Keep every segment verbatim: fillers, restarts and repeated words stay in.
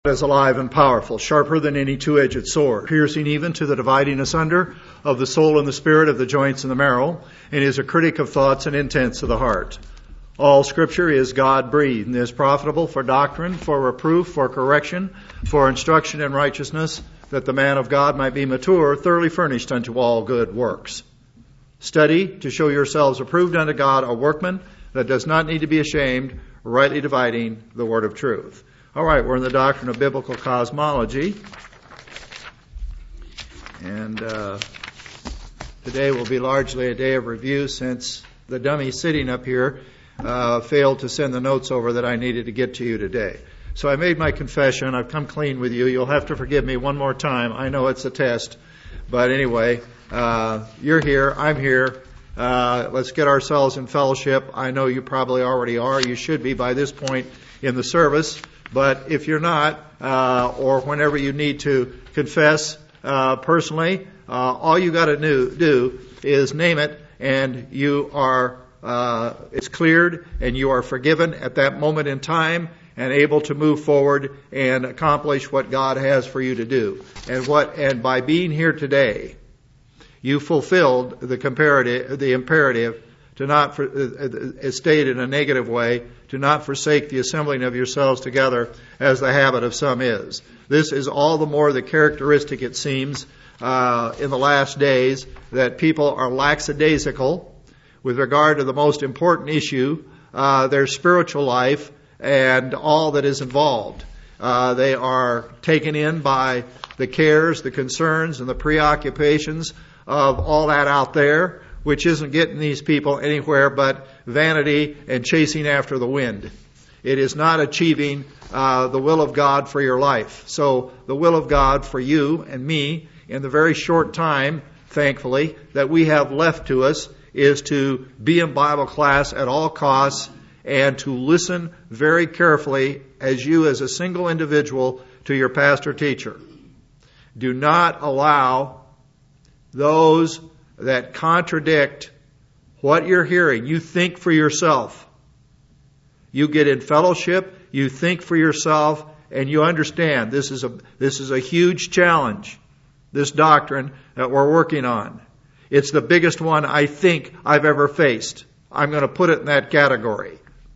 is alive and powerful, sharper than any two-edged sword, piercing even to the dividing asunder of the soul and the spirit, of the joints and the marrow, and is a critic of thoughts and intents of the heart. All Scripture is God-breathed and is profitable for doctrine, for reproof, for correction, for instruction in righteousness, that the man of God might be mature, thoroughly furnished unto all good works. Study to show yourselves approved unto God, a workman that does not need to be ashamed, rightly dividing the word of truth. All right, we're in the doctrine of biblical cosmology. And uh, today will be largely a day of review, since the dummy sitting up here uh, failed to send the notes over that I needed to get to you today. So I made my confession. I've come clean with you. You'll have to forgive me one more time. I know it's a test. But anyway, uh, you're here. I'm here. Uh, let's get ourselves in fellowship. I know you probably already are. You should be by this point in the service. But if you're not, uh, or whenever you need to confess uh, personally, uh, all you got to do, do is name it, and you are uh, it's cleared, and you are forgiven at that moment in time, and able to move forward and accomplish what God has for you to do. And what and by being here today, you fulfilled the comparative, the imperative to not, for, uh, stated in a negative way, to not forsake the assembling of yourselves together, as the habit of some is. This is all the more the characteristic, it seems, uh, in the last days, that people are lackadaisical with regard to the most important issue, uh, their spiritual life and all that is involved. Uh, they are taken in by the cares, the concerns, and the preoccupations of all that out there, which isn't getting these people anywhere but vanity and chasing after the wind. It is not achieving uh, the will of God for your life. So the will of God for you and me in the very short time, thankfully, that we have left to us is to be in Bible class at all costs and to listen very carefully as you as a single individual to your pastor teacher. Do not allow those that contradict what you're hearing. You think for yourself. You get in fellowship, you think for yourself, and you understand this is a this is a huge challenge, this doctrine that we're working on. It's the biggest one I think I've ever faced. I'm going to put it in that category.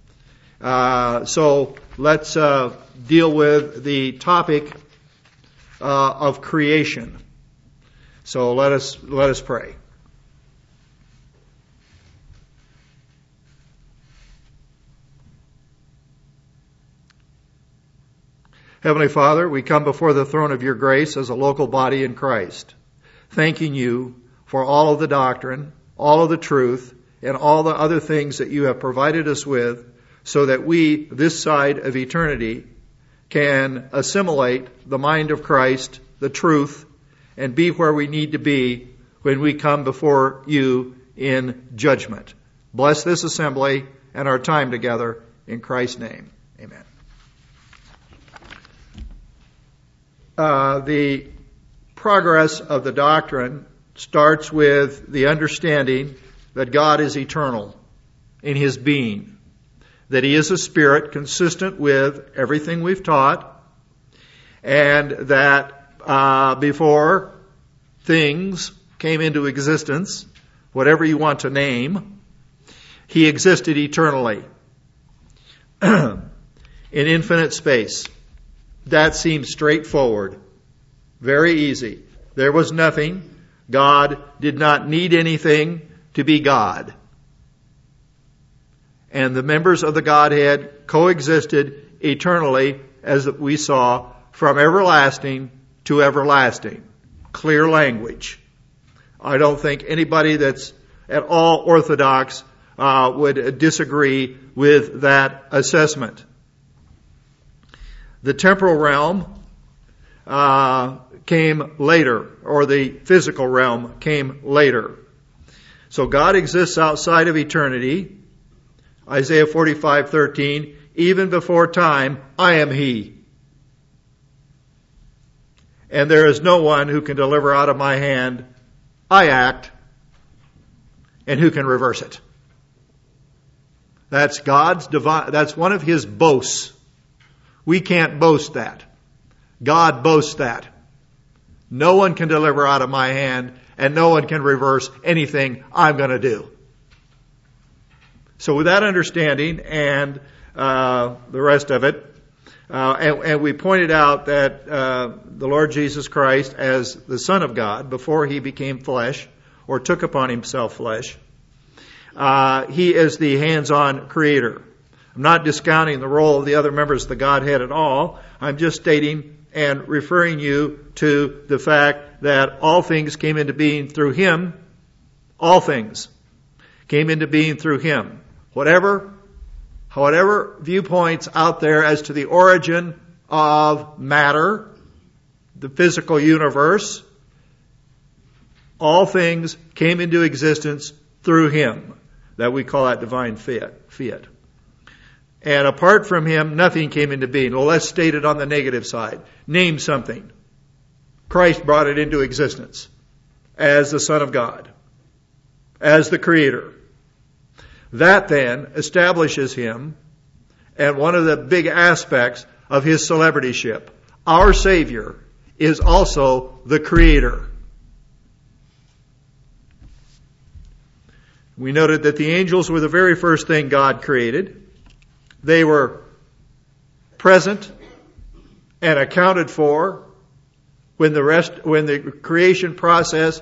Uh, so let's uh, deal with the topic uh, of creation. So let us let us pray. Heavenly Father, we come before the throne of your grace as a local body in Christ, thanking you for all of the doctrine, all of the truth, and all the other things that you have provided us with, so that we, this side of eternity, can assimilate the mind of Christ, the truth, and be where we need to be when we come before you in judgment. Bless this assembly and our time together in Christ's name. Amen. Uh, the progress of the doctrine starts with the understanding that God is eternal in His being, that He is a spirit consistent with everything we've taught, and that uh, before things came into existence, whatever you want to name, He existed eternally in infinite space. That seems straightforward, very easy. There was nothing. God did not need anything to be God. And the members of the Godhead coexisted eternally, as we saw, from everlasting to everlasting. Clear language. I don't think anybody that's at all orthodox uh, would disagree with that assessment. The temporal realm uh, came later, or the physical realm came later. So God exists outside of eternity. Isaiah forty-five thirteen, even before time, I am He. And there is no one who can deliver out of my hand. I act, and who can reverse it? That's God's divine, that's one of His boasts. We can't boast that. God boasts that. No one can deliver out of my hand, and no one can reverse anything I'm going to do. So with that understanding and uh, the rest of it, uh, and, and we pointed out that uh, the Lord Jesus Christ, as the Son of God, before he became flesh or took upon himself flesh, uh, he is the hands-on creator. I'm not discounting the role of the other members of the Godhead at all. I'm just stating and referring you to the fact that all things came into being through him. All things came into being through him. Whatever, whatever viewpoints out there as to the origin of matter, the physical universe, all things came into existence through him. That we call that divine fiat. fiat. And apart from him, nothing came into being. Well, let's state it on the negative side. Name something. Christ brought it into existence as the Son of God, as the Creator. That then establishes him, and one of the big aspects of his celebrityship. Our Savior is also the Creator. We noted that the angels were the very first thing God created. They were present and accounted for when the rest, when the creation process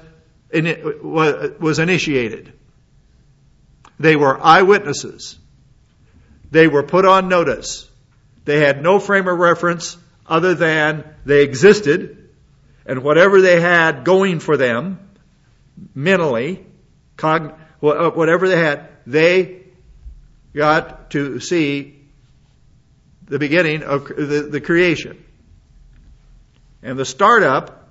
was initiated. They were eyewitnesses. They were put on notice. They had no frame of reference other than they existed, and whatever they had going for them, mentally, cogn- whatever they had, they got to see the beginning of the, the creation. And the startup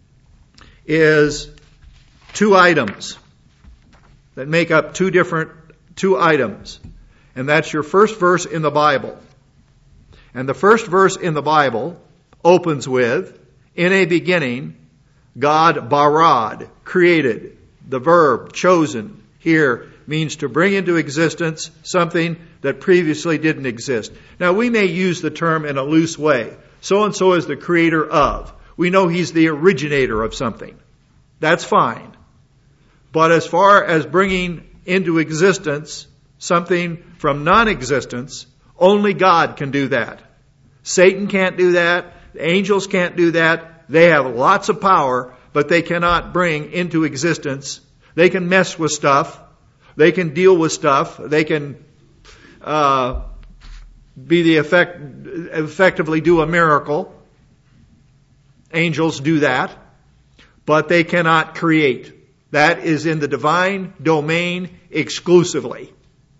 is two items that make up two different, two items. And that's your first verse in the Bible. And the first verse in the Bible opens with, in a beginning, God barad, created. The verb chosen here means to bring into existence something that previously didn't exist. Now, we may use the term in a loose way. So-and-so is the creator of. We know he's the originator of something. That's fine. But as far as bringing into existence something from non-existence, only God can do that. Satan can't do that. The angels can't do that. They have lots of power, but they cannot bring into existence. They can mess with stuff. They can deal with stuff. They can uh, be the effect, effectively do a miracle. Angels do that. But they cannot create. That is in the divine domain exclusively.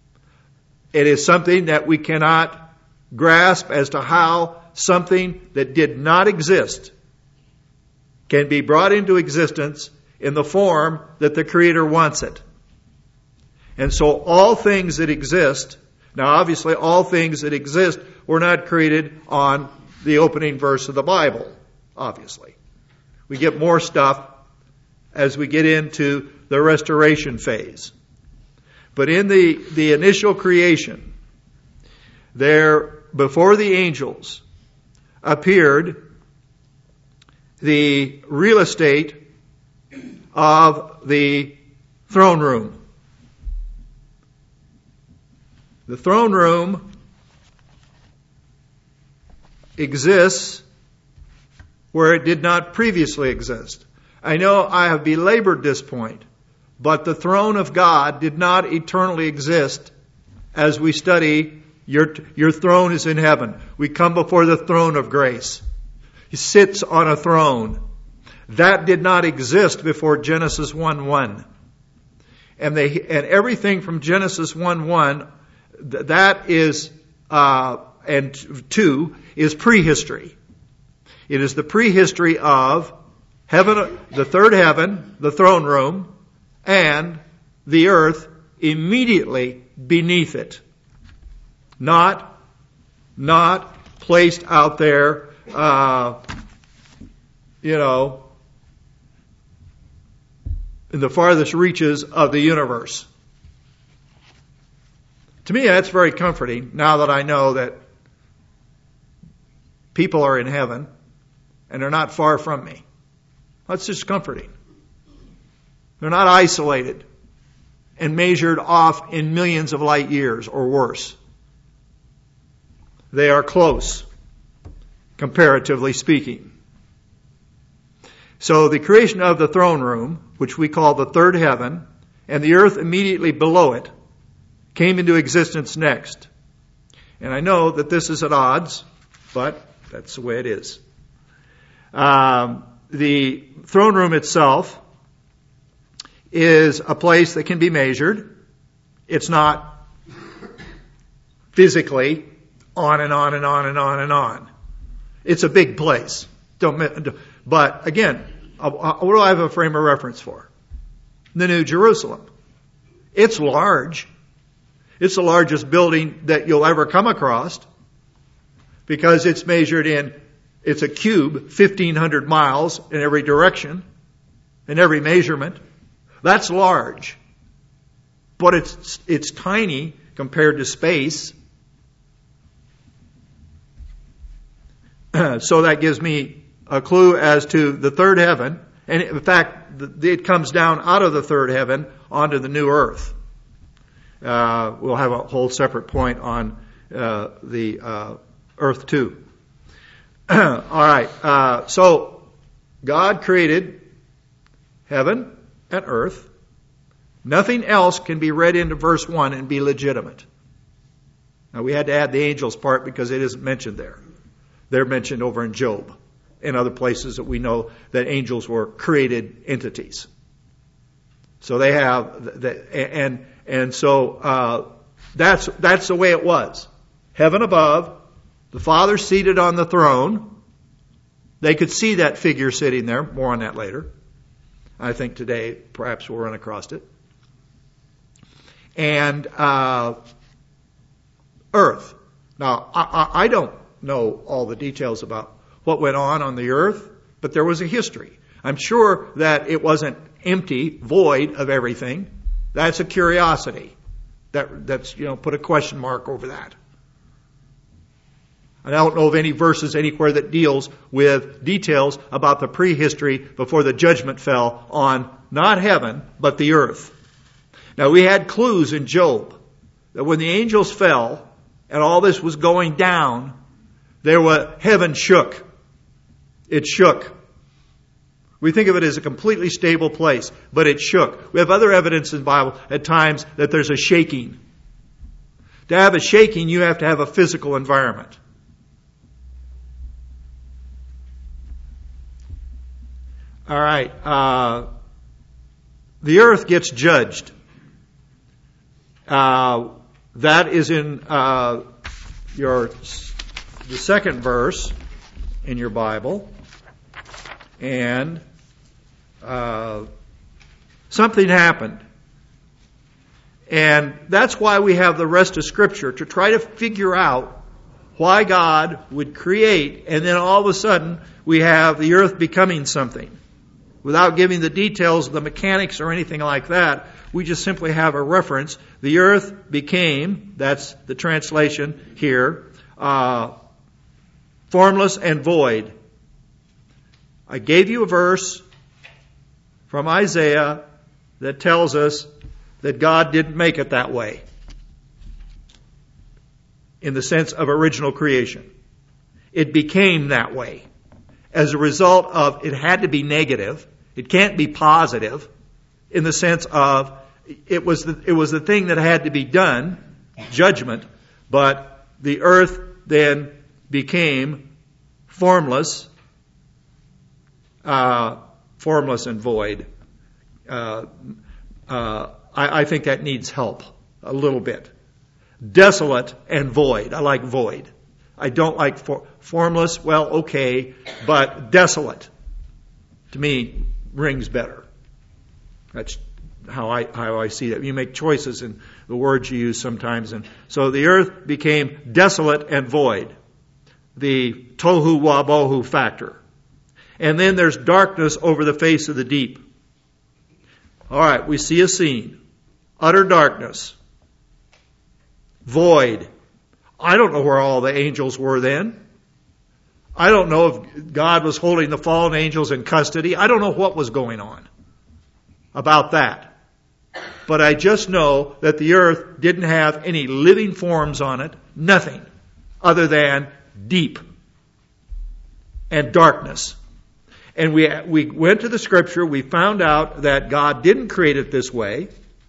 It is something that we cannot grasp as to how something that did not exist can be brought into existence in the form that the Creator wants it. And so all things that exist, now obviously all things that exist were not created on the opening verse of the Bible, obviously. We get more stuff as we get into the restoration phase. But in the, the initial creation, there, before the angels, appeared the real estate of the throne room. The throne room exists where it did not previously exist. I know I have belabored this point, but the throne of God did not eternally exist as we study your, your throne is in heaven. We come before the throne of grace. He sits on a throne. That did not exist before Genesis one one. And they, and everything from Genesis one one, that is, uh, and two, is prehistory. It is the prehistory of heaven, the third heaven, the throne room, and the earth immediately beneath it. Not, not placed out there, uh, you know, in the farthest reaches of the universe. To me, that's very comforting now that I know that people are in heaven and they're not far from me. That's just comforting. They're not isolated and measured off in millions of light years or worse. They are close, comparatively speaking. So the creation of the throne room, which we call the third heaven, and the earth immediately below it, came into existence next. And I know that this is at odds, but that's the way it is. Um, the throne room itself is a place that can be measured. It's not physically on and on and on and on and on. It's a big place. Don't, but again, what do I have a frame of reference for? The New Jerusalem. It's large. It's the largest building that you'll ever come across because it's measured in, it's a cube, fifteen hundred miles in every direction, in every measurement. That's large. But it's, it's tiny compared to space. So that gives me a clue as to the third heaven. And in fact, it comes down out of the third heaven onto the new earth. Uh, we'll have a whole separate point on uh, the uh, earth too. All right. Uh, so God created heaven and earth. Nothing else can be read into verse one and be legitimate. Now we had to add the angels part because it isn't mentioned there. They're mentioned over in Job and other places that we know that angels were created entities. So they have, the, and and so uh, that's that's the way it was. Heaven above, the Father seated on the throne. They could see that figure sitting there. More on that later. I think today perhaps we'll run across it. And uh, earth. Now I, I, I don't know all the details about what went on on the earth, but there was a history. I'm sure that it wasn't empty, void of everything. That's a curiosity. That, that's, you know, put a question mark over that. I don't know of any verses anywhere that deals with details about the prehistory before the judgment fell on not heaven, but the earth. Now we had clues in Job that when the angels fell and all this was going down, there were, heaven shook. It shook. We think of it as a completely stable place, but it shook. We have other evidence in the Bible at times that there's a shaking. To have a shaking, you have to have a physical environment. All right. Uh, the earth gets judged. Uh, that is in uh, your the second verse in your Bible. And uh, something happened. And that's why we have the rest of Scripture, to try to figure out why God would create, and then all of a sudden we have the earth becoming something. Without giving the details of the mechanics or anything like that, we just simply have a reference. The earth became, that's the translation here, uh, formless and void. I gave you a verse from Isaiah that tells us that God didn't make it that way in the sense of original creation. It became that way as a result of it had to be negative. It can't be positive in the sense of it was the, it was the thing that had to be done, judgment, but the earth then became formless, uh, formless and void. Uh, uh, I, I think that needs help a little bit. Desolate and void. I like void. I don't like for, formless. Well, okay, but desolate to me rings better. That's how I how I see that. You make choices in the words you use sometimes, and so the earth became desolate and void. The tohu wabohu factor. And then there's darkness over the face of the deep. All right, we see a scene. Utter darkness. Void. I don't know where all the angels were then. I don't know if God was holding the fallen angels in custody. I don't know what was going on about that. But I just know that the earth didn't have any living forms on it, nothing other than deep and darkness. And we we went to the scripture, we found out that God didn't create it this way,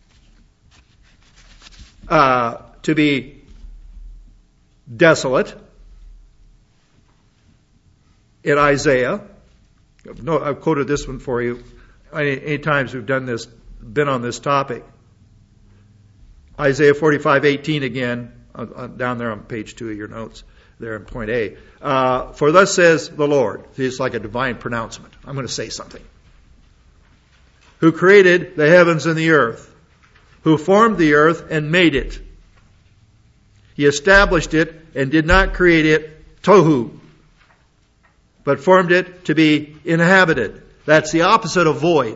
uh, to be desolate. In Isaiah, no, I've quoted this one for you any, any times we've done this, been on this topic. Isaiah forty-five eighteen again, uh, uh, down there on page two of your notes, there in point A. Uh, For thus says the Lord, it's like a divine pronouncement. I'm going to say something. Who created the heavens and the earth, who formed the earth and made it. He established it and did not create it, tohu, but formed it to be inhabited. That's the opposite of void.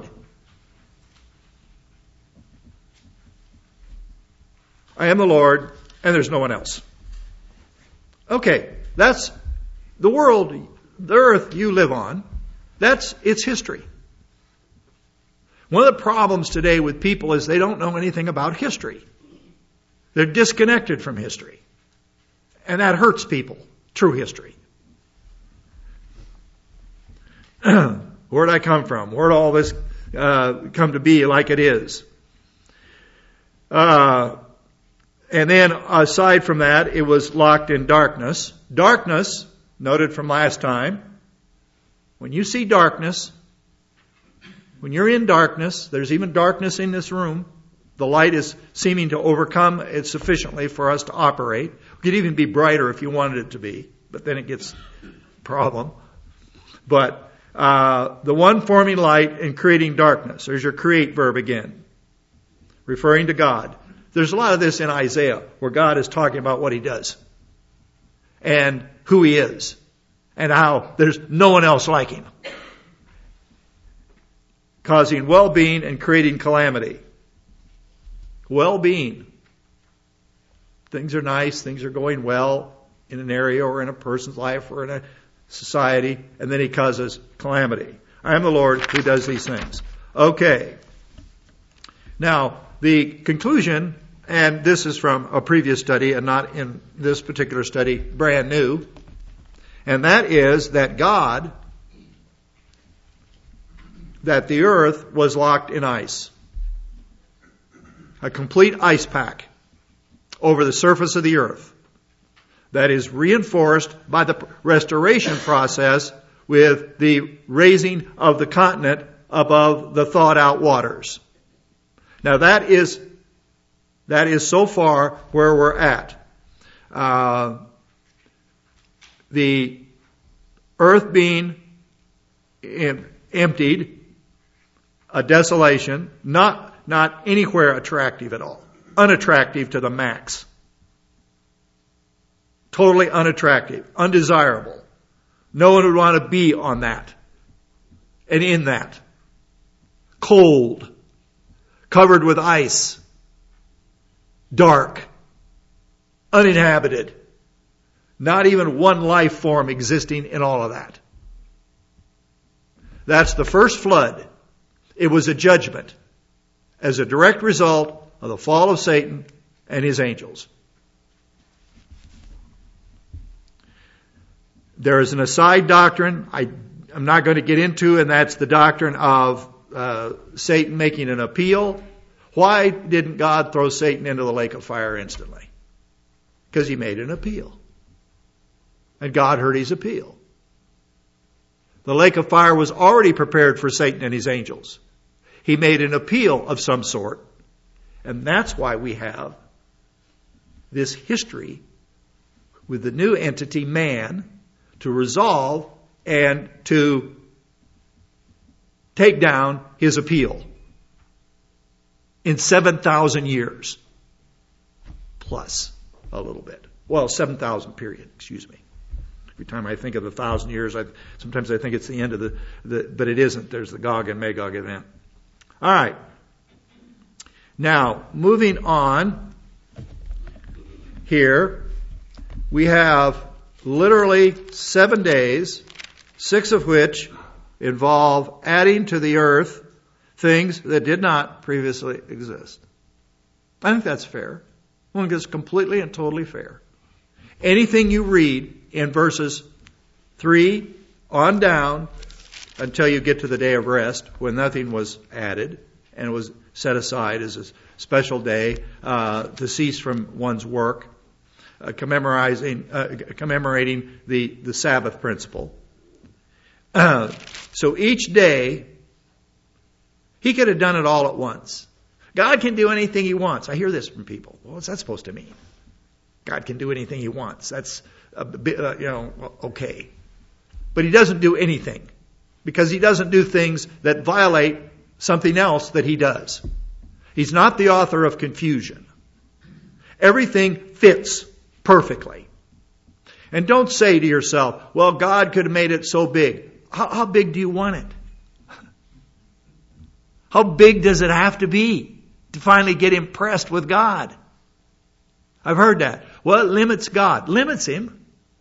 I am the Lord, and there's no one else. Okay, that's the world, the earth you live on. That's its history. One of the problems today with people is they don't know anything about history. They're disconnected from history. And that hurts people, true history. Where'd I come from? Where'd all this uh, come to be like it is? Uh, and then aside from that, it was locked in darkness. Darkness, noted from last time, when you see darkness, when you're in darkness, there's even darkness in this room. The light is seeming to overcome it sufficiently for us to operate. It could even be brighter if you wanted it to be, but then it gets a problem. But Uh, the one forming light and creating darkness. There's your create verb again, referring to God. There's a lot of this in Isaiah where God is talking about what He does and who He is and how there's no one else like Him, causing well-being and creating calamity. Well-being. Things are nice, things are going well in an area or in a person's life or in a society, and then He causes calamity. I am the Lord who does these things. Okay. Now, the conclusion, and this is from a previous study and not in this particular study, brand new, and that is that God, that the earth was locked in ice. A complete ice pack over the surface of the earth. That is reinforced by the restoration process with the raising of the continent above the thawed out waters. Now that is, that is so far where we're at. Uh, the earth being em- emptied, a desolation, not, not anywhere attractive at all. Unattractive to the max. Totally unattractive, undesirable. No one would want to be on that and in that. Cold, covered with ice, dark, uninhabited. Not even one life form existing in all of that. That's the first flood. It was a judgment as a direct result of the fall of Satan and his angels. There is an aside doctrine I, I'm not going to get into, and that's the doctrine of uh, Satan making an appeal. Why didn't God throw Satan into the lake of fire instantly? Because He made an appeal. And God heard his appeal. The lake of fire was already prepared for Satan and his angels. He made an appeal of some sort. And that's why we have this history with the new entity, man, to resolve and to take down his appeal in seven thousand years. Plus a little bit. Well, seven thousand period, excuse me. Every time I think of the thousand years, I, sometimes I think it's the end of the, the, but it isn't. There's the Gog and Magog event. All right. Now, moving on here, we have literally seven days, six of which involve adding to the earth things that did not previously exist. I think that's fair. I think it's completely and totally fair. Anything you read in verses three on down until you get to the day of rest, when nothing was added and was set aside as a special day uh, to cease from one's work, uh, commemorating, uh, commemorating the, the Sabbath principle. Uh, so each day, he could have done it all at once. God can do anything he wants. I hear this from people. Well, what's that supposed to mean? God can do anything he wants. That's a bit, uh, you know, okay. But he doesn't do anything, because he doesn't do things that violate something else that he does. He's not the author of confusion. Everything fits perfectly. And don't say to yourself, well, God could have made it so big. How, how big do you want it? How big does it have to be to finally get impressed with God? I've heard that. Well, it limits God. Limits him.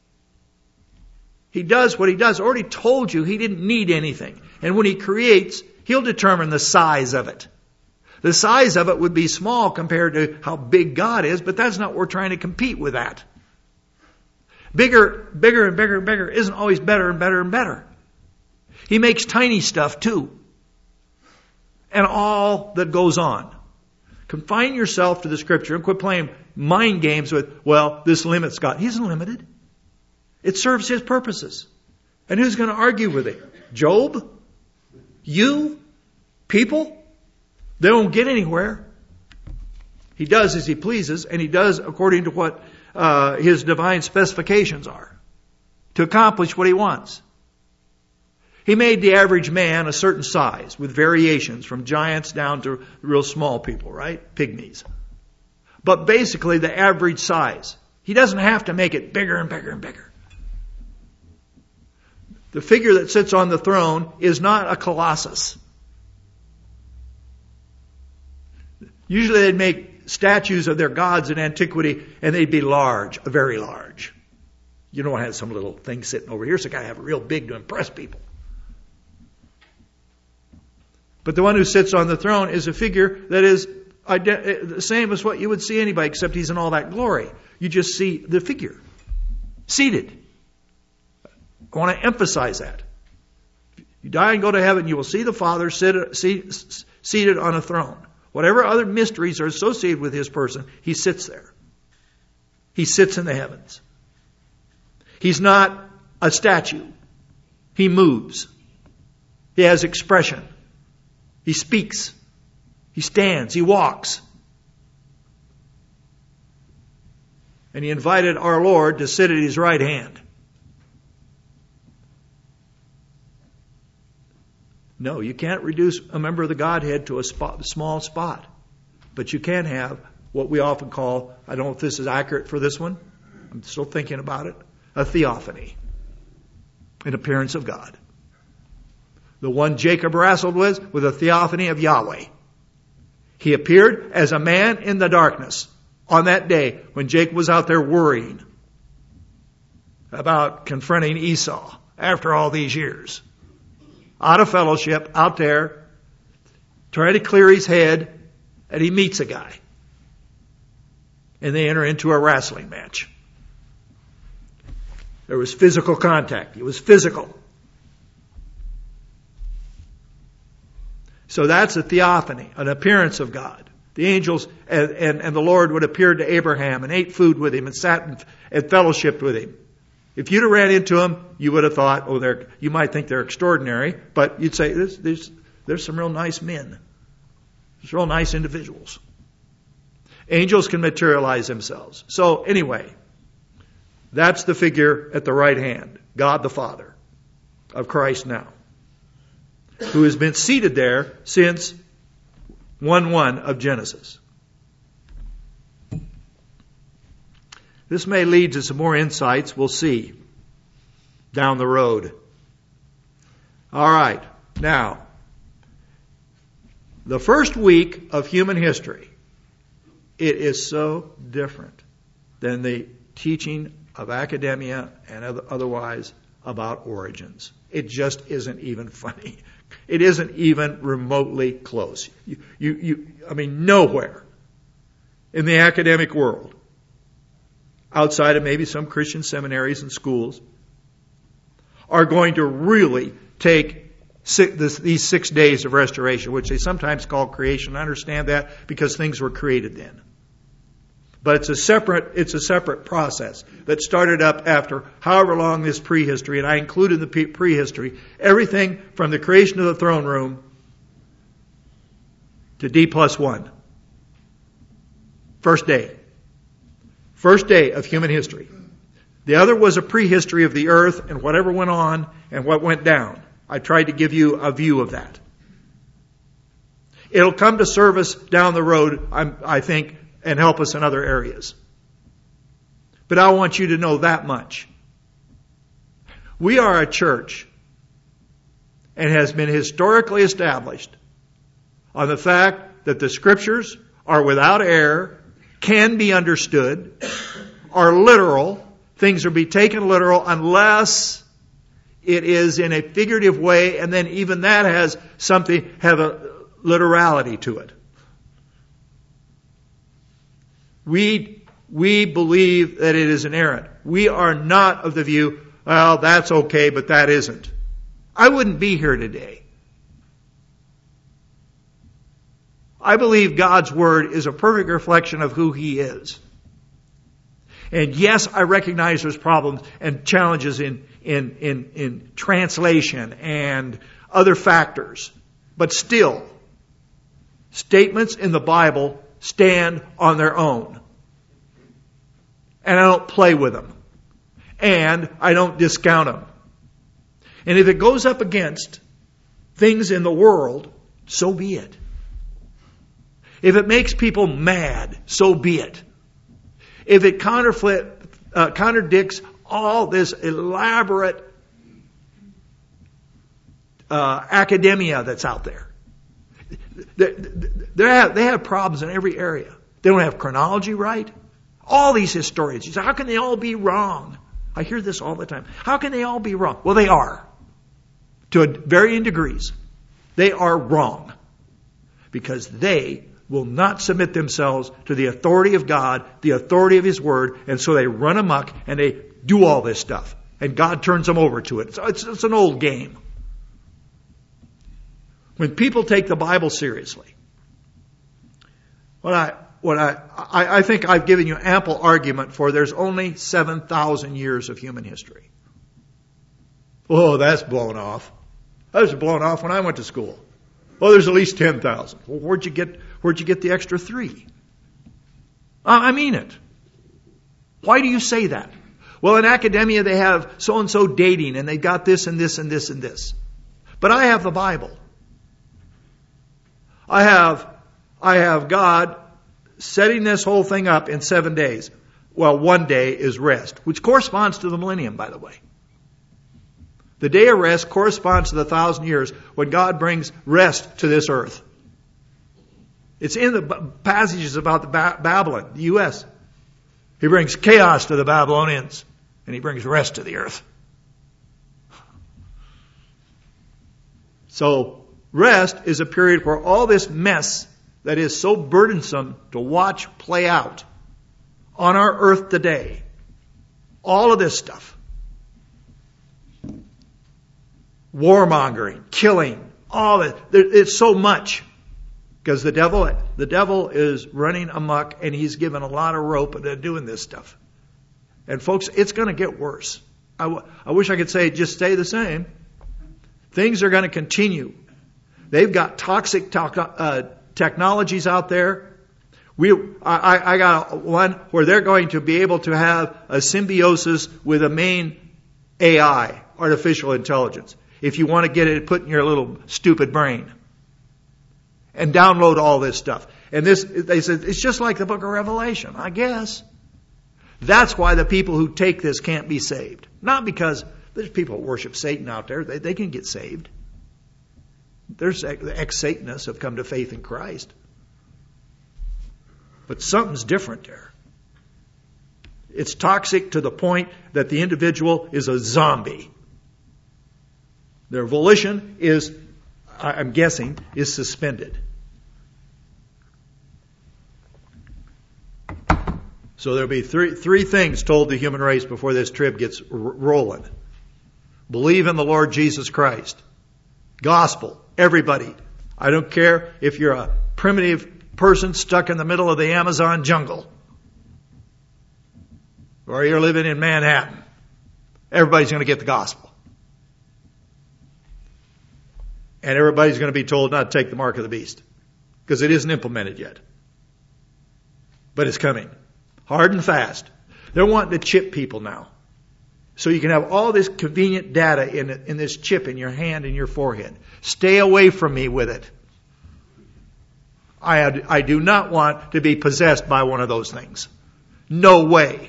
He does what he does. I already told you he didn't need anything. And when he creates, he'll determine the size of it. The size of it would be small compared to how big God is, but that's not what we're trying to compete with that. Bigger, bigger and bigger and bigger isn't always better and better and better. He makes tiny stuff too. And all that goes on. Confine yourself to the Scripture and quit playing mind games with, well, this limits God. He isn't limited. It serves his purposes. And who's going to argue with it? Job? You? People? They don't get anywhere. He does as he pleases, and he does according to what uh, his divine specifications are to accomplish what he wants. He made the average man a certain size with variations from giants down to real small people, right? Pygmies. But basically the average size. He doesn't have to make it bigger and bigger and bigger. The figure that sits on the throne is not a colossus. Usually they'd make statues of their gods in antiquity and they'd be large, very large. You don't want to have some little thing sitting over here, so you got to have it real big to impress people. But the one who sits on the throne is a figure that is the same as what you would see anybody, except he's in all that glory. You just see the figure seated. I want to emphasize that. You die and go to heaven, you will see the Father sit, sit, seated on a throne. Whatever other mysteries are associated with his person, he sits there. He sits in the heavens. He's not a statue. He moves. He has expression. He speaks. He stands. He walks. And he invited our Lord to sit at his right hand. No, you can't reduce a member of the Godhead to a spot, small spot. But you can have what we often call, I don't know if this is accurate for this one, I'm still thinking about it, a theophany. An appearance of God. The one Jacob wrestled with, with a theophany of Yahweh. He appeared as a man in the darkness on that day when Jacob was out there worrying about confronting Esau after all these years. Out of fellowship, out there, trying to clear his head, and he meets a guy. And they enter into a wrestling match. There was physical contact. It was physical. So that's a theophany, an appearance of God. The angels and, and, and the Lord would appear to Abraham and ate food with him and sat and, and fellowshiped with him. If you'd have ran into them, you would have thought, oh, they're, you might think they're extraordinary, but you'd say, there's, there's, there's some real nice men. There's real nice individuals. Angels can materialize themselves. So anyway, that's the figure at the right hand, God the Father of Christ now, who has been seated there since one one of Genesis. This may lead to some more insights. We'll see down the road. All right. Now, the first week of human history, it is so different than the teaching of academia and otherwise about origins. It just isn't even funny. It isn't even remotely close. You, you, you, I mean, nowhere in the academic world, outside of maybe some Christian seminaries and schools, are going to really take six, this, these six days of restoration, which they sometimes call creation. I understand that because things were created then. But it's a separate, it's a separate process that started up after however long this prehistory, and I included the prehistory, everything from the creation of the throne room to D plus one. First day. First day of human history. The other was a prehistory of the earth and whatever went on and what went down. I tried to give you a view of that. It'll come to service down the road, I'm, I think, and help us in other areas. But I want you to know that much. We are a church and has been historically established on the fact that the Scriptures are without error, can be understood, are literal. Things are to be taken literal unless it is in a figurative way, and then even that has something, have a literality to it. We, we believe that it is inerrant. We are not of the view, well, that's okay, but that isn't. I wouldn't be here today. I believe God's Word is a perfect reflection of who He is. And yes, I recognize there's problems and challenges in, in, in, in translation and other factors. But still, statements in the Bible stand on their own. And I don't play with them. And I don't discount them. And if it goes up against things in the world, so be it. If it makes people mad, so be it. If it counterfeit, uh, contradicts all this elaborate uh, academia that's out there. They, they, have, they have problems in every area. They don't have chronology right. All these historians, you say, how can they all be wrong? I hear this all the time. How can they all be wrong? Well, they are. To a varying degrees. They are wrong. Because they will not submit themselves to the authority of God, the authority of His Word, and so they run amok and they do all this stuff. And God turns them over to it. It's, it's, it's an old game. When people take the Bible seriously, what I, what I, I, I think I've given you ample argument for there's only seven thousand years of human history. Oh, that's blown off. That was blown off when I went to school. Oh, there's at least ten thousand. Well, where'd you get, where'd you get the extra three? I mean it. Why do you say that? Well, in academia they have so-and-so dating and they got this and this and this and this. But I have the Bible. I have, I have God setting this whole thing up in seven days. Well, one day is rest, which corresponds to the millennium, by the way. The day of rest corresponds to the thousand years when God brings rest to this earth. It's in the passages about the ba- Babylon, the U S He brings chaos to the Babylonians and He brings rest to the earth. So rest is a period where all this mess that is so burdensome to watch play out on our earth today, all of this stuff, warmongering, killing, all that. It's so much. Because the devil, the devil is running amok and he's given a lot of rope to doing this stuff. And folks, it's going to get worse. I, w- I wish I could say just stay the same. Things are going to continue. They've got toxic to- uh, technologies out there. We, I, I got one where they're going to be able to have a symbiosis with a main A I, artificial intelligence. If you want to get it put in your little stupid brain. And download all this stuff. And this, they said, it's just like the book of Revelation, I guess. That's why the people who take this can't be saved. Not because there's people who worship Satan out there. They, they can get saved. There's ex-Satanists have come to faith in Christ. But something's different there. It's toxic to the point that the individual is a zombie. Their volition is, I'm guessing, is suspended. So there'll be three, three things told the human race before this trib gets r- rolling. Believe in the Lord Jesus Christ. Gospel. Everybody. I don't care if you're a primitive person stuck in the middle of the Amazon jungle, or you're living in Manhattan. Everybody's going to get the gospel. And everybody's going to be told not to take the mark of the beast, because it isn't implemented yet. But it's coming. Hard and fast. They're wanting to chip people now. So you can have all this convenient data in, in this chip in your hand and your forehead. Stay away from me with it. I, I do not want to be possessed by one of those things. No way.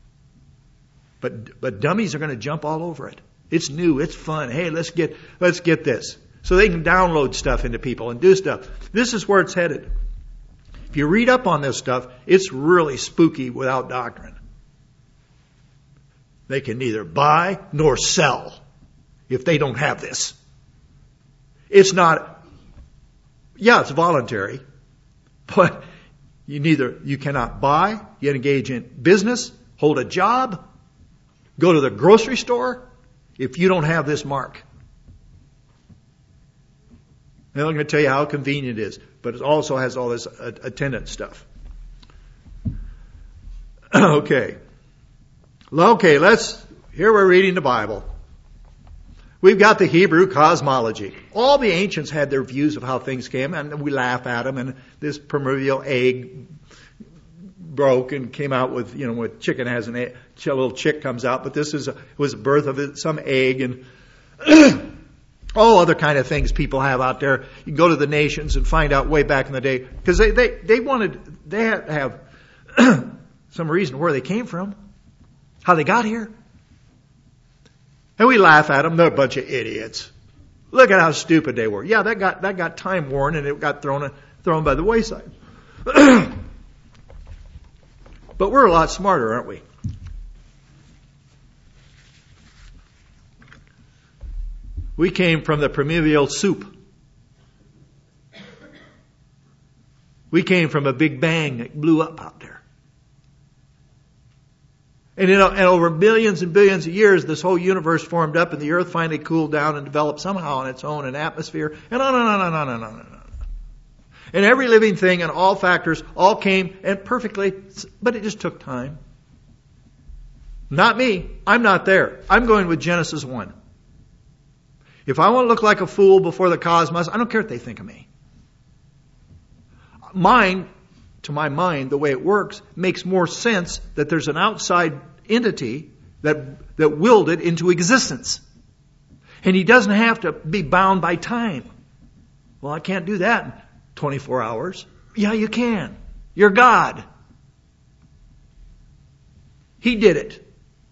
But, but dummies are going to jump all over it. It's new. It's fun. Hey, let's get, let's get this. So they can download stuff into people and do stuff. This is where it's headed. If you read up on this stuff, it's really spooky without doctrine. They can neither buy nor sell if they don't have this. It's not, yeah, it's voluntary, but you neither, you cannot buy, you engage in business, hold a job, go to the grocery store if you don't have this mark. And I'm going to tell you how convenient it is, but it also has all this attendant stuff. Okay. Okay, let's, here we're reading the Bible. We've got the Hebrew cosmology. All the ancients had their views of how things came, and we laugh at them, and this proverbial egg broke and came out with, you know, what chicken has an egg, a little chick comes out, but this is a, was the birth of some egg, and all other kind of things people have out there. You can go to the nations and find out way back in the day, because they, they, they wanted, they had to have some reason where they came from. How they got here. And we laugh at them. They're a bunch of idiots. Look at how stupid they were. Yeah, that got that got time worn and it got thrown thrown by the wayside. But we're a lot smarter, aren't we? We came from the primordial soup. We came from a big bang that blew up out there. And, you know, and over billions and billions of years, this whole universe formed up, and the earth finally cooled down and developed somehow on its own an atmosphere, and on and on and on and on and on. And every living thing and all factors all came and perfectly, but it just took time. Not me. I'm not there. I'm going with Genesis one. If I want to look like a fool before the cosmos, I don't care what they think of me. Mine, to my mind, the way it works, makes more sense that there's an outside entity that, that willed it into existence. And he doesn't have to be bound by time. Well, I can't do that in twenty-four hours. Yeah, you can. You're God. He did it.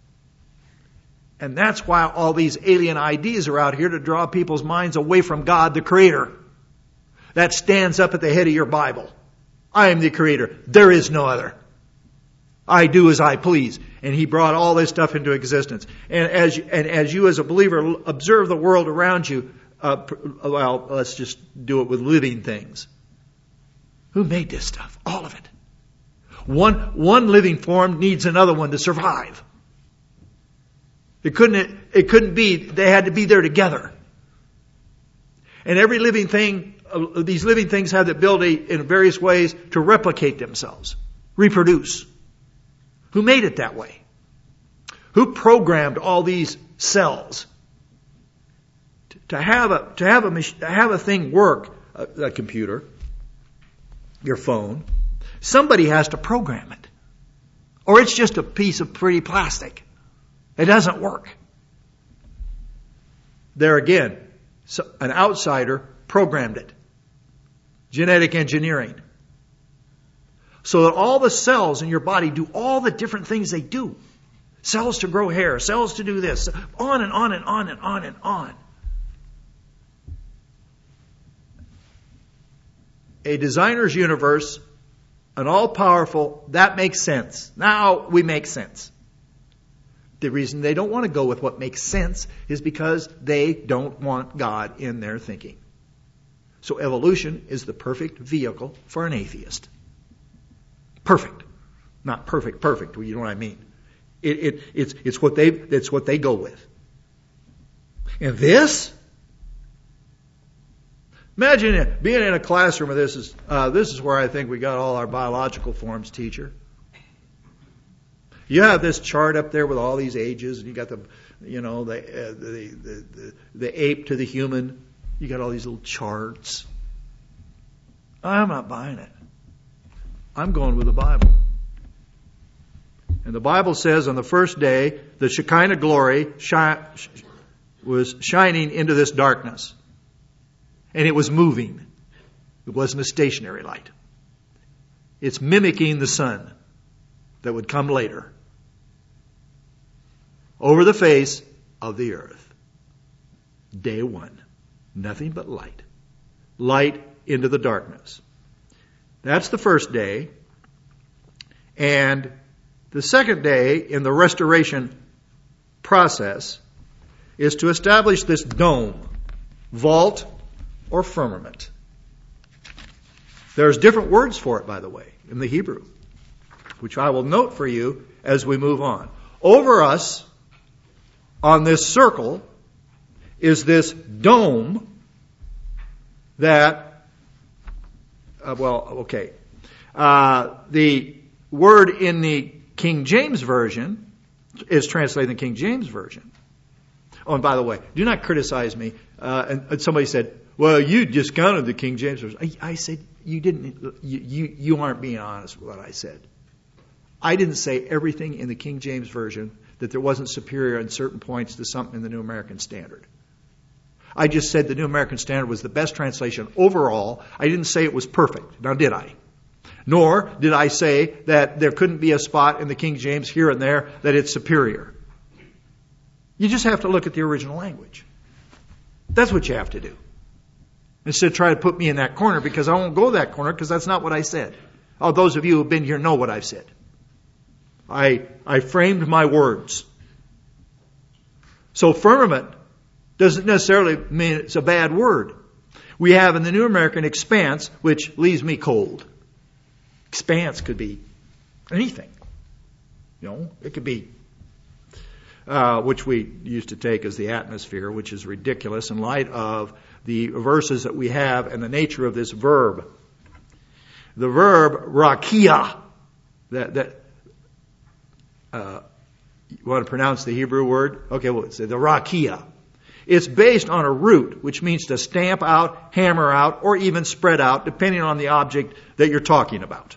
And that's why all these alien ideas are out here, to draw people's minds away from God, the Creator. That stands up at the head of your Bible. I am the Creator. There is no other. I do as I please. And He brought all this stuff into existence. And as you, and as you as a believer observe the world around you, uh, well, let's just do it with living things. Who made this stuff? All of it. One, one living form needs another one to survive. It couldn't, it couldn't be, they had to be there together. And every living thing, uh, these living things have the ability in various ways to replicate themselves, reproduce. Who made it that way? Who programmed all these cells? To have a, to have a, to have a thing work, a, a computer, your phone, somebody has to program it. Or it's just a piece of pretty plastic. It doesn't work. There again, so an outsider programmed it. Genetic engineering. So that all the cells in your body do all the different things they do. Cells to grow hair, cells to do this, on and on and on and on and on. A designer's universe an all-powerful, that makes sense. Now we make sense. The reason they don't want to go with what makes sense is because they don't want God in their thinking. So evolution is the perfect vehicle for an atheist. Perfect. Not perfect, perfect. You know what I mean? It, it, it's, it's, what they, it's what they go with. And this? Imagine it, being in a classroom where this is, uh, this is where I think we got all our biological forms, teacher. You have this chart up there with all these ages, and you got the, you know, the, uh, the, the, the, the ape to the human. You got all these little charts. I'm not buying it. I'm going with the Bible. And the Bible says on the first day, the Shekinah glory shi- was shining into this darkness. And it was moving. It wasn't a stationary light. It's mimicking the sun that would come later over the face of the earth. Day one. Nothing but light. Light into the darkness. That's the first day. And the second day in the restoration process is to establish this dome, vault, or firmament. There's different words for it, by the way, in the Hebrew, which I will note for you as we move on. Over us, on this circle, is this dome that, uh, well, okay. Uh, the word in the King James Version is translated in the King James Version. Oh, and by the way, do not criticize me. Uh, and, and somebody said, well, you discounted the King James Version. I, I said, you didn't, you, you, you aren't being honest with what I said. I didn't say everything in the King James Version that there wasn't superior in certain points to something in the New American Standard. I just said the New American Standard was the best translation overall. I didn't say it was perfect. Now, did I? Nor did I say that there couldn't be a spot in the King James here and there that it's superior. You just have to look at the original language. That's what you have to do. Instead of try to put me in that corner, because I won't go that corner, because that's not what I said. Oh, those of you who have been here know what I've said. I, I framed my words. So firmament doesn't necessarily mean it's a bad word. We have in the New American expanse, which leaves me cold. Expanse could be anything. You know, it could be, uh, which we used to take as the atmosphere, which is ridiculous in light of the verses that we have and the nature of this verb. The verb rakia, that, that, uh, you want to pronounce the Hebrew word? Okay, well, it's the rakia. It's based on a root, which means to stamp out, hammer out, or even spread out, depending on the object that you're talking about.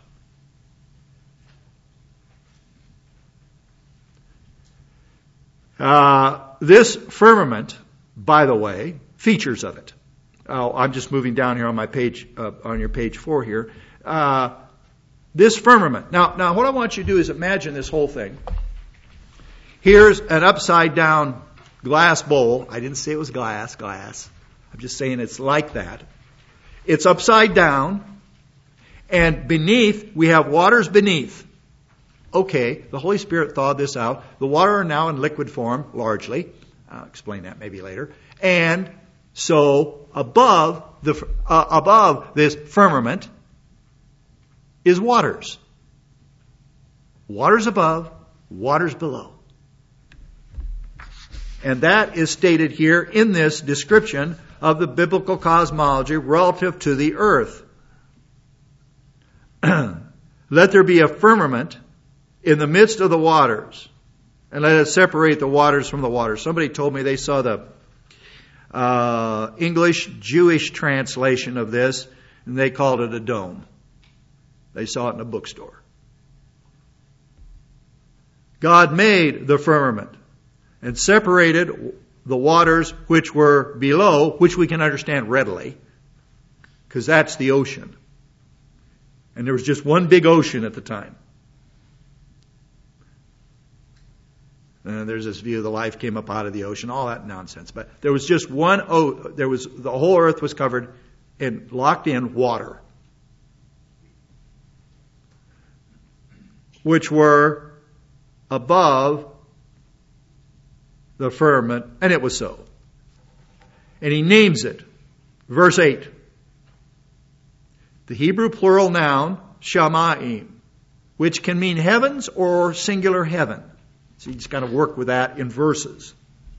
Uh, this firmament, by the way, features of it. Oh, I'm just moving down here on my page, uh, on your page four here. Uh, this firmament. Now, now, what I want you to do is imagine this whole thing. Here's an upside down glass bowl. I didn't say it was glass, glass. I'm just saying it's like that. It's upside down. And beneath, we have waters beneath. Okay, the Holy Spirit thawed this out. The water are now in liquid form, largely. I'll explain that maybe later. And so above the uh, above this firmament is waters. Waters above, waters below. And that is stated here in this description of the biblical cosmology relative to the earth. Let there be a firmament in the midst of the waters, and let it separate the waters from the waters. Somebody told me they saw the uh, English Jewish translation of this, and they called it a dome. They saw it in a bookstore. God made the firmament and separated the waters which were below, which we can understand readily, because that's the ocean. And there was just one big ocean at the time. And there's this view the life came up out of the ocean, all that nonsense. But there was just one, oh, there was, the whole earth was covered in, locked in water. which were above the firmament, and it was so. And he names it. Verse eight. The Hebrew plural noun, Shamaim, which can mean heavens or singular heaven. So you just got to work with that in verses.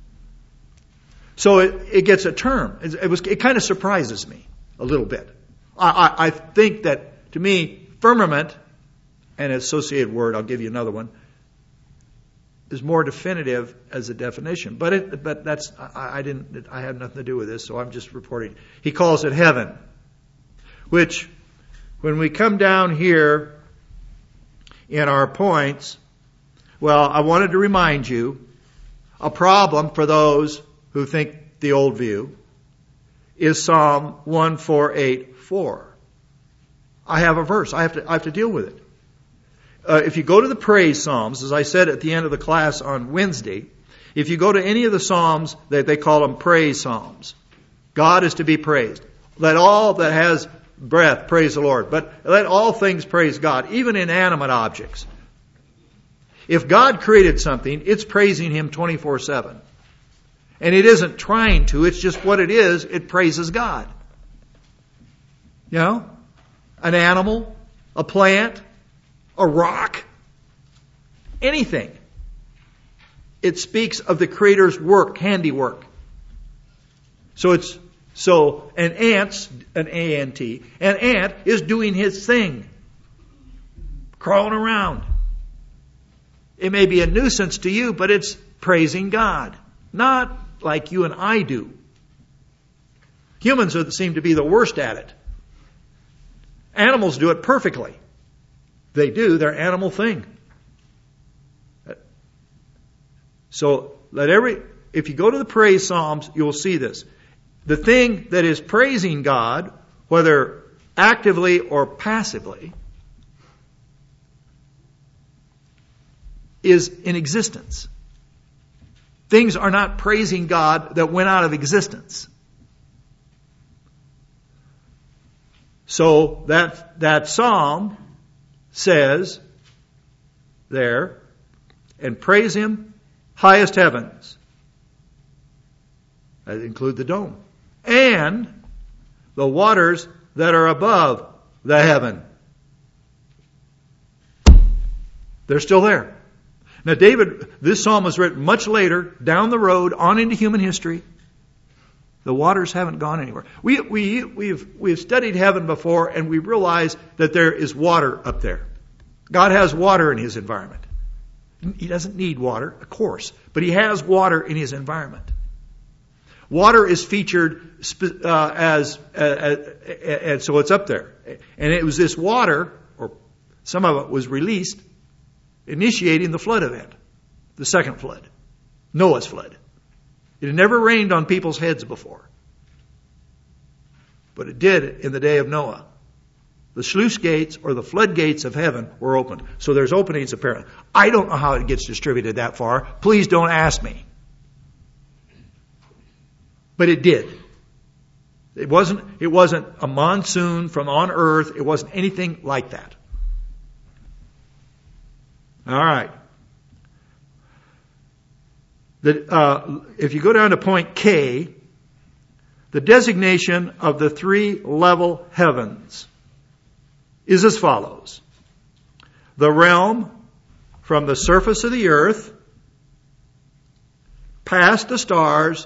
So it, it gets a term. It, it, was, it kind of surprises me a little bit. I, I, I think that, to me, firmament, and an associated word, I'll give you another one, is more definitive as a definition. But it, but that's I, I didn't I had nothing to do with this, so I'm just reporting. He calls it heaven, which, when we come down here in our points, well, I wanted to remind you, a problem for those who think the old view is Psalm one forty-eight four. I have a verse. I have to I have to deal with it. Uh, if you go to the praise Psalms, as I said at the end of the class on Wednesday, if you go to any of the Psalms, they, they call them praise Psalms. God is to be praised. Let all that has breath praise the Lord. But let all things praise God, even inanimate objects. If God created something, it's praising Him twenty-four seven. And it isn't trying to, it's just what it is, it praises God. You know? An animal, a plant, a rock, anything. It speaks of the Creator's work, handiwork. So it's, so an ant's, an A N T, an ant is doing his thing. Crawling around. It may be a nuisance to you, but it's praising God. Not like you and I do. Humans are, seem to be the worst at it. Animals do it perfectly. They do their animal thing. So let every, if you go to the praise Psalms, you'll see this. The thing that is praising God, whether actively or passively, is in existence. Things are not praising God that went out of existence. So that, that psalm says there, and praise Him, highest heavens. That include the dome. And the waters that are above the heaven. They're still there. Now David, this psalm was written much later, down the road, on into human history. The waters haven't gone anywhere. We, we, we've, we've studied heaven before, and we realize that there is water up there. God has water in His environment. He doesn't need water, of course, but He has water in His environment. Water is featured uh, as, and so it's up there. And it was this water, or some of it was released, initiating the flood event, the second flood, Noah's flood. It had never rained on people's heads before. But it did in the day of Noah. The sluice gates or the floodgates of heaven were opened. So there's openings apparently. I don't know how it gets distributed that far. Please don't ask me. But it did. It wasn't, it wasn't a monsoon from on earth. It wasn't anything like that. All right. The, uh, if you go down to point K, the designation of the three level heavens is as follows. The realm from the surface of the earth past the stars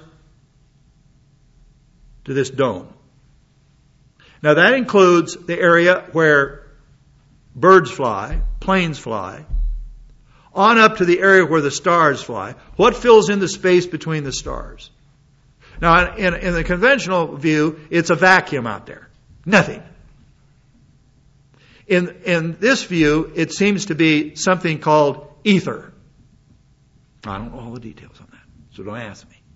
to this dome. Now that includes the area where birds fly, planes fly, on up to the area where the stars fly. What fills in the space between the stars? Now, in, in the conventional view, it's a vacuum out there. Nothing. In, in this view, it seems to be something called ether. I don't know all the details on that, so don't ask me.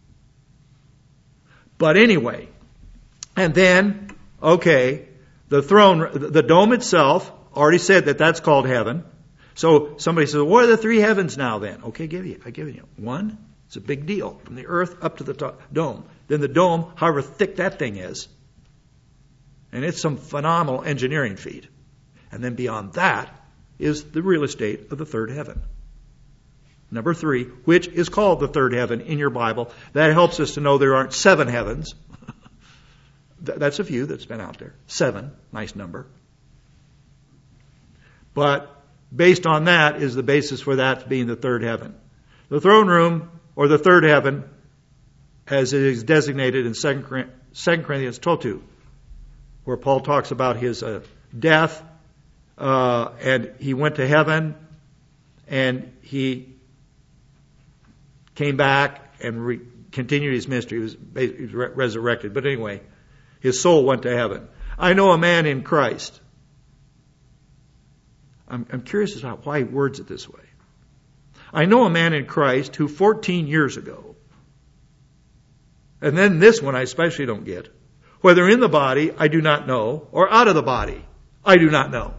But anyway, and then, okay, the throne, the dome itself, already said that that's called heaven. So somebody says, what are the three heavens now then? Okay, give you, I give you. One, it's a big deal. From the earth up to the top, dome. Then the dome, however thick that thing is. And it's some phenomenal engineering feat. And then beyond that, is the real estate of the third heaven. Number three, which is called the third heaven in your Bible. That helps us to know there aren't seven heavens. That's a few that's been out there. Seven, nice number. But based on that is the basis for that being the third heaven. The throne room, or the third heaven, as it is designated in Second Corinthians twelve two, where Paul talks about his uh, death, uh, and he went to heaven, and he came back and re- continued his ministry. He was, he was re- resurrected. But anyway, his soul went to heaven. I know a man in Christ. I'm, I'm curious as to why he words it this way. I know a man in Christ who fourteen years ago, and then this one I especially don't get, whether in the body, I do not know, or out of the body, I do not know.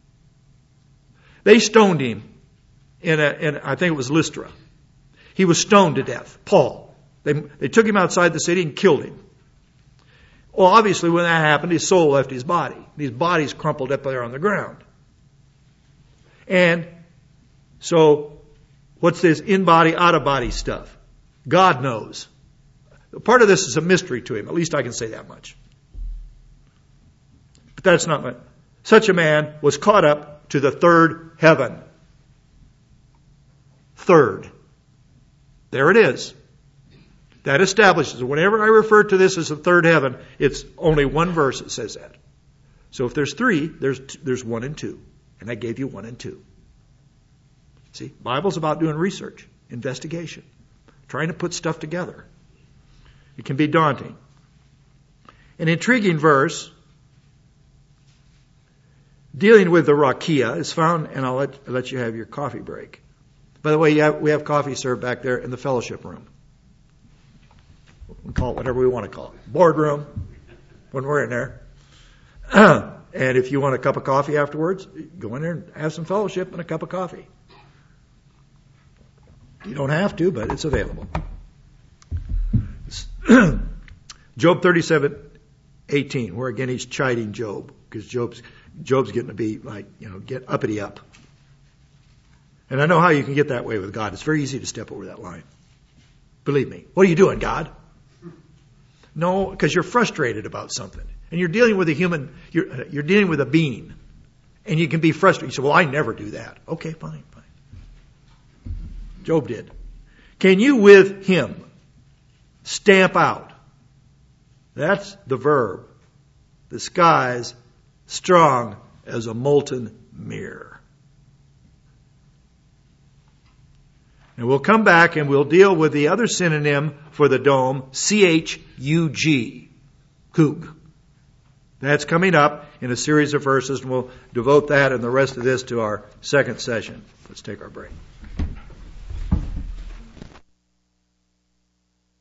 They stoned him in a, in, I think it was Lystra. He was stoned to death. Paul. They, they took him outside the city and killed him. Well, obviously when that happened, his soul left his body. His body's crumpled up there on the ground. And so, what's this in-body, out-of-body stuff? God knows. Part of this is a mystery to him. At least I can say that much. But that's not what. Such a man was caught up to the third heaven. Third. There it is. That establishes it. Whenever I refer to this as the third heaven, it's only one verse that says that. So if there's three, there's there's one and two. And I gave you one and two. See, Bible's about doing research, investigation, trying to put stuff together. It can be daunting. An intriguing verse dealing with the rakia is found, and I'll let, I'll let you have your coffee break. By the way, you have, we have coffee served back there in the fellowship room. We call it whatever we want to call it. Boardroom, when we're in there. And if you want a cup of coffee afterwards, go in there and have some fellowship and a cup of coffee. You don't have to, but it's available. Job thirty-seven eighteen, where again he's chiding Job, because Job's Job's getting to be like, you know, get uppity up. And I know how you can get that way with God. It's very easy to step over that line. Believe me. What are you doing, God? No, because you're frustrated about something. And you're dealing with a human, you're, you're dealing with a being. And you can be frustrated. You say, well, I never do that. Okay, fine, fine. Job did. Can you with him stamp out? That's the verb. The skies strong as a molten mirror. And we'll come back and we'll deal with the other synonym for the dome, C H U G. Hug. That's coming up in a series of verses, and we'll devote that and the rest of this to our second session. Let's take our break.